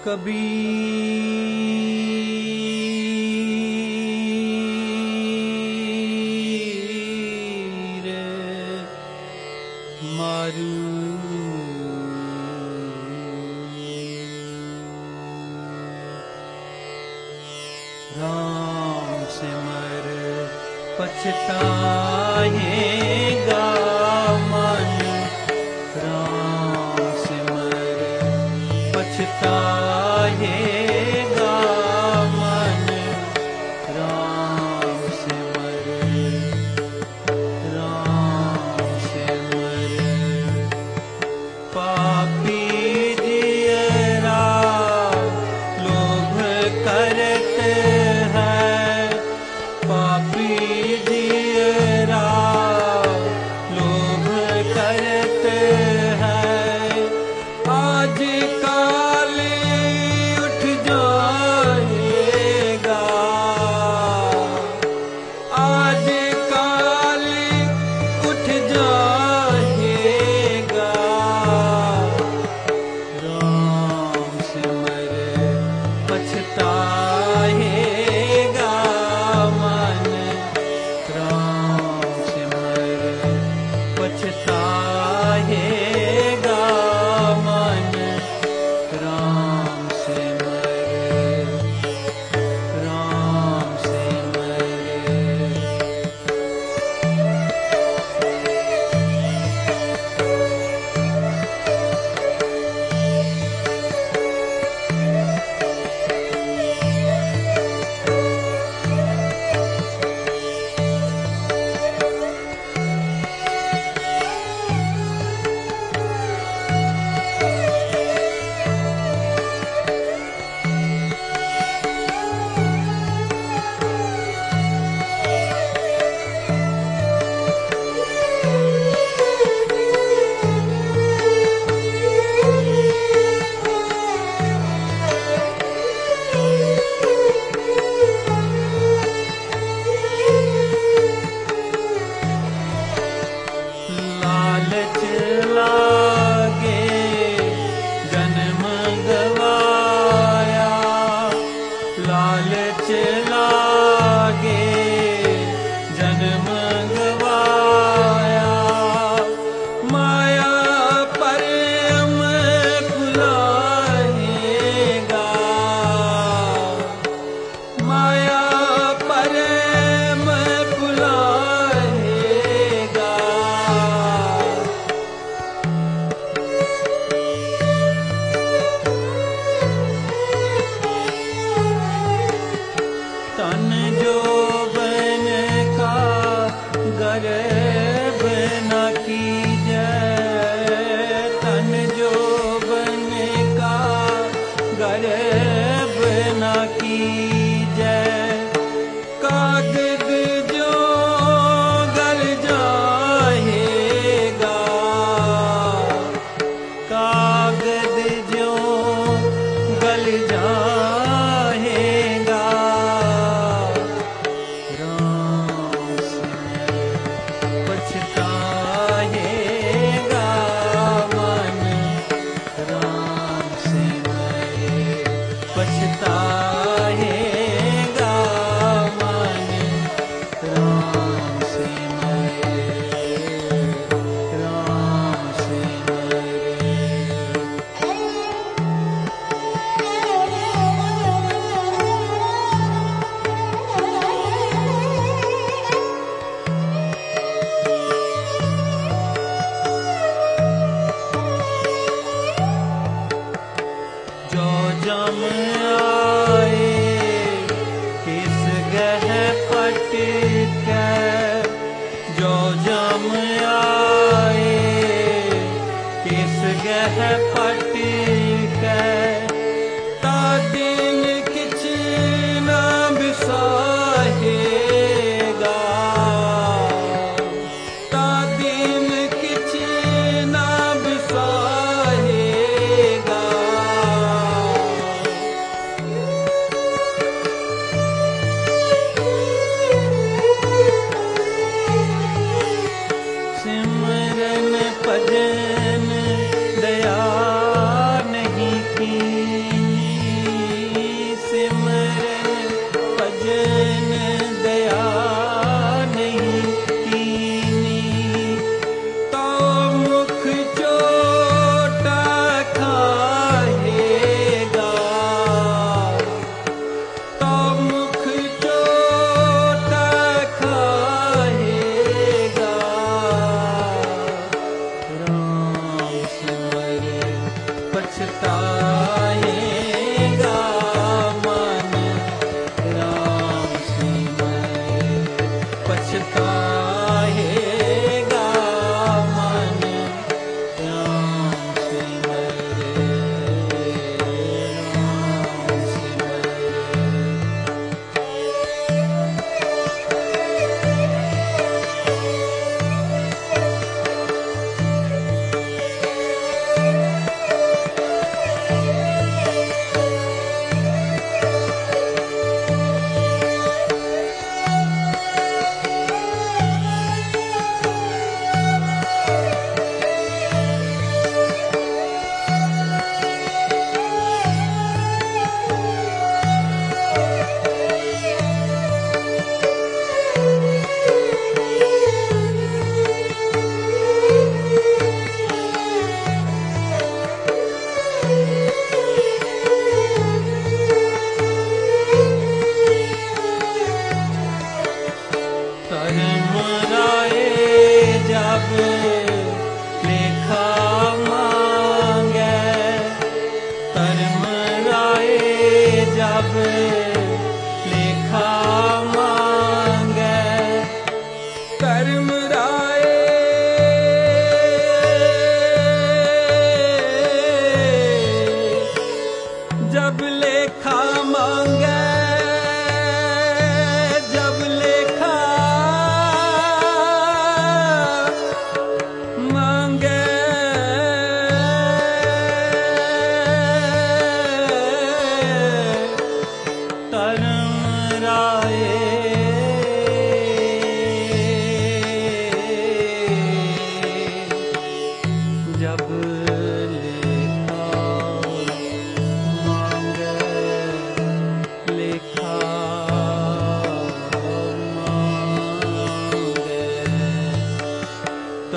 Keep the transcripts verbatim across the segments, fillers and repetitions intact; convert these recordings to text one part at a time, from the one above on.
कबीर मारू राम सिमर पछताएगा मन, राम सिमर पछताएगा मन, राम सिमर राम सिमर। पापी दियरा लोभ करते हैं, पापी दियरा लोभ करते हैं, आज काल उठ जाएगा, आज काल उठ जाएगा, राम सिमर पछताएगा मन, राम सिमर पछताएगा मन, राम सिमर राम सिमर। लालच लागे जन्म गवाया, लालच लागे जन्म गवाया, माया प्रेम भुलाएगा, माया प्रेम भुलाएगा, तन जो बन का गर्भ न कीजै, तन जो बन का गर्भ न कीजै, कागद जो गल जाएगा, कागद जो गल जाएगा, राम सिमर पछताएगा मन, राम सिमर पछताएगा मन, राम सिमर राम सिमर। जो जम आए किस गह पट के, जो जम आए किस गह पट के, ता दिन किछ न बिसाहेगा, ता दिन किछ न बिसाहेगा, सिमरन भजन दया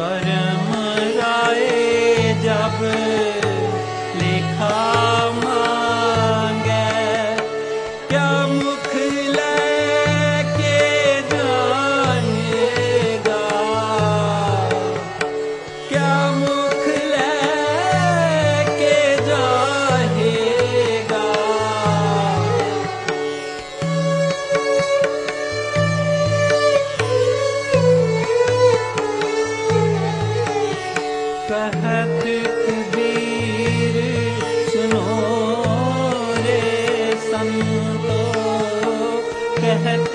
धर्म राय जब लेखा मांगे, क्या मुख लेके जाएगा, क्या मुख लेके जाएगा। कहत कबीर सुनो रे संतो, कहत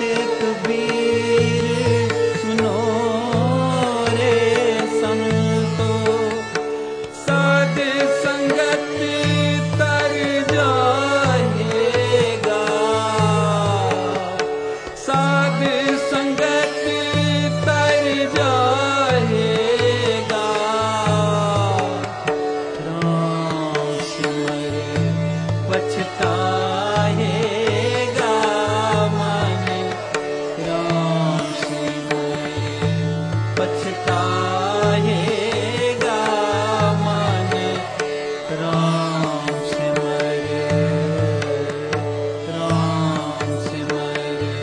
कबीर सुनो रे संतो, साध संगत तर जाएगा, साध संगत तर जाएगा। पछताएगा मन राम सिमरे, पछताएगा मन राम सिमरे, राम सिमरे।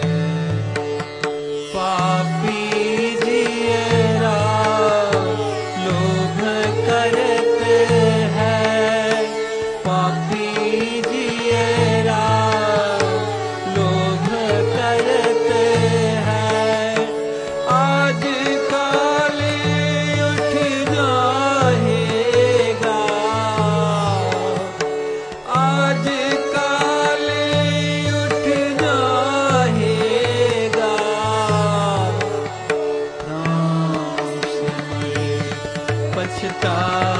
पापी जियरा लोभ करत है, पापी जियरा लोभ करत है। आज काल उठ जाएगा, आज काल उठ जाएगा। राम सिमरे पछता